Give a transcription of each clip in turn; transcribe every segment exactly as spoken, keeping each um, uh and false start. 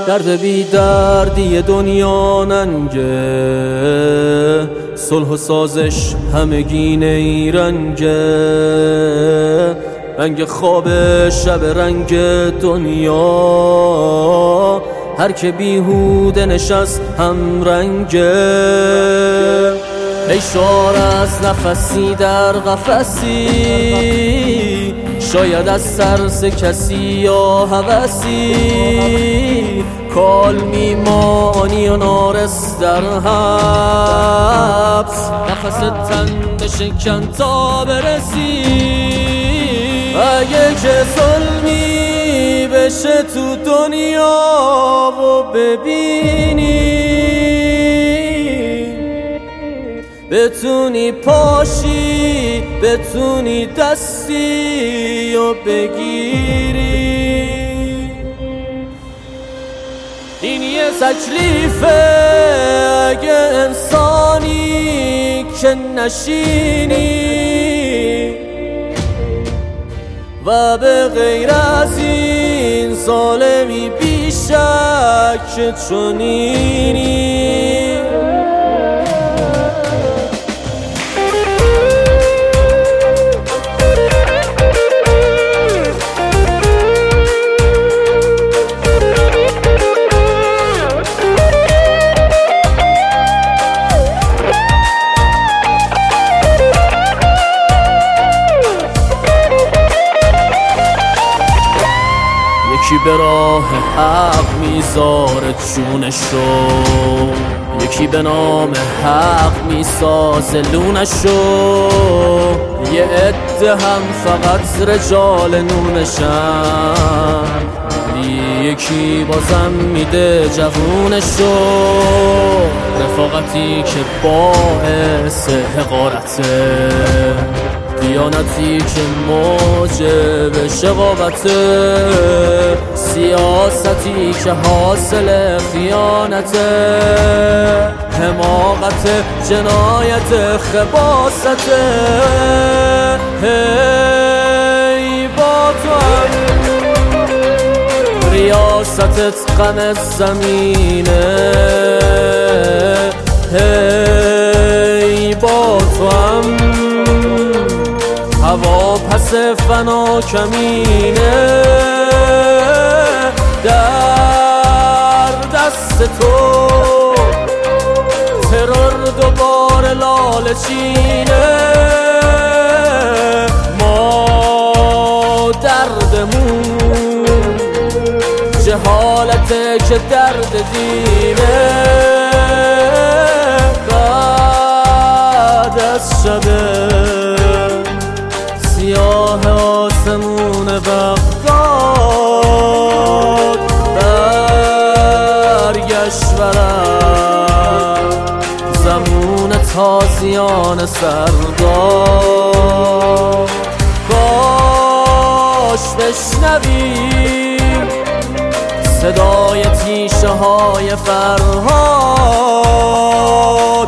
درد بی دردی دنیا ننگه، صلح و سازش همگی نیرنگه، رنگ خواب شب رنگ دنیا، هر که بیهوده نشست هم رنگه. ای شعار از نفسی در قفسی، شاید از ترس کسی یا هوسی، کال میمانی و نارس در حبس، نفس تن بشکن تا برسی. اگه که ظلمی بشه تو دنیا و ببینی، بتونی پاشی بتونی دستی و بگیری، این یه تکلیفه اگه انسانی که نشینی، و به غیر از این ظالمی بیشک چنینی. یکی به راه حق میذاره جونشو، یکی به نام حق میسازه لونشو، یه عده هم فقط رجال نونشن، یکی بازم میده جوونشو. رفاقتی که باعث حقارته، دیانتی که موجب شقاوته، سیاستی که حاصل خیانته، حماقت جنایت خباسته. هی با تو هم ریاستت غم زمینه، هی با تو هم هوا پس فنا کمینه. در دست تو ترور دوباره لالچینه، ما دردمون جهالته که درد دینه. بعد از شبه سیاه آسمون بغداد، برگشت ورم زمون تازیان سردار. کاش بشنویم صدای تیشه های فرهاد،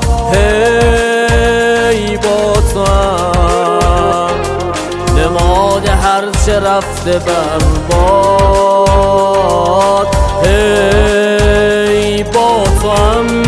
هی با تو هم نماد هرچه رفته برباد، هی با تو هم